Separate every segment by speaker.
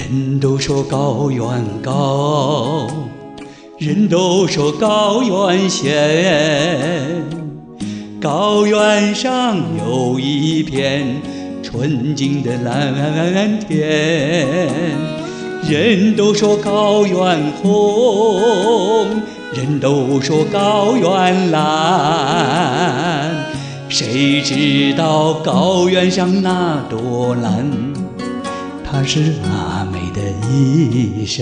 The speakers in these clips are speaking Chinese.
Speaker 1: 人都说高原高，人都说高原险，高原上有一片纯净的蓝天。人都说高原红，人都说高原蓝，谁知道高原上那朵蓝，它是阿美的衣衫。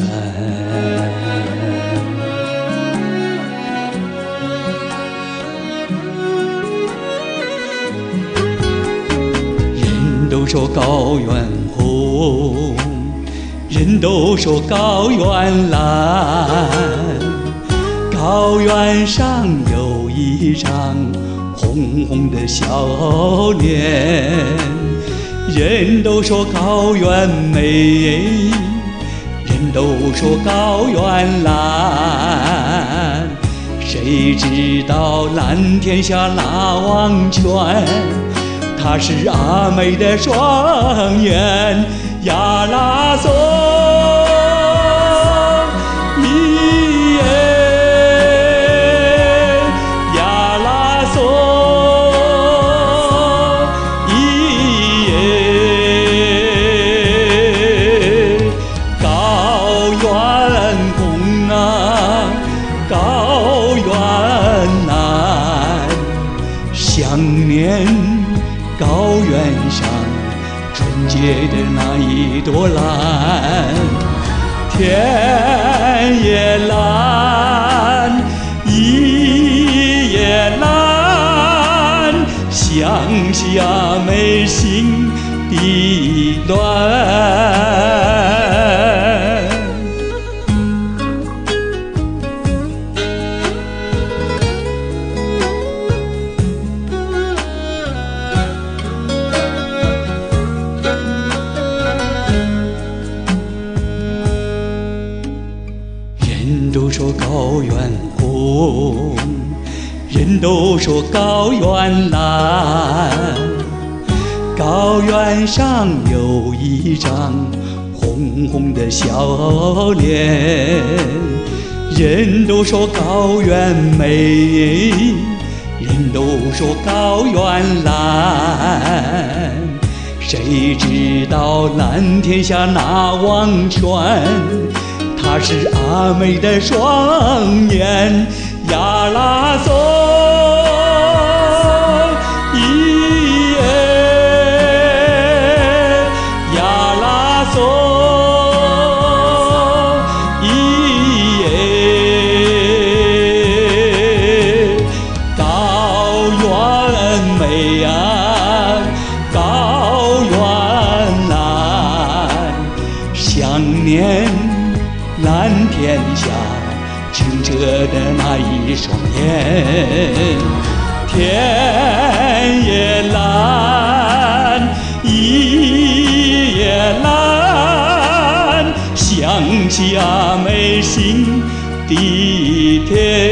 Speaker 1: 人都说高原红，人都说高原蓝，高原上有一张红红的笑脸。人都说高原美，人都说高原蓝，谁知道蓝天下那王泉，它是阿美的双眼。亚拉松，咿耶，亚拉松，咿耶，高原红啊，高原蓝，想念高原上纯洁的那一朵蓝，天也蓝，地也蓝，像是阿美心的暖。人都说高原红，人都说高原蓝，高原上有一张红红的笑脸。人都说高原美，人都说高原蓝，谁知道蓝天下那王泉，它是阿美的双眼。亚拉松，咿耶，亚拉松，咿耶，高原美啊，高原蓝，想念蓝天下清澈的那一双眼，天也蓝，地也蓝，像是阿美心的天。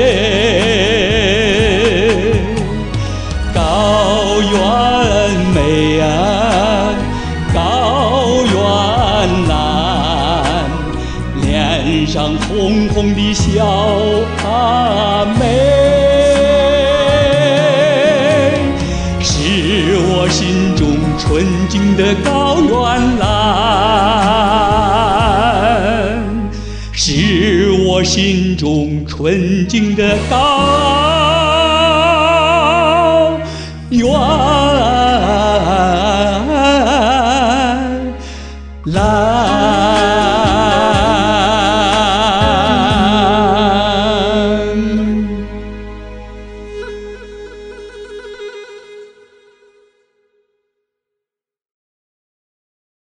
Speaker 1: 高原美啊，高原蓝，脸上红红的笑阿美，是我心中纯净的高原蓝，是我心中纯净的高原蓝。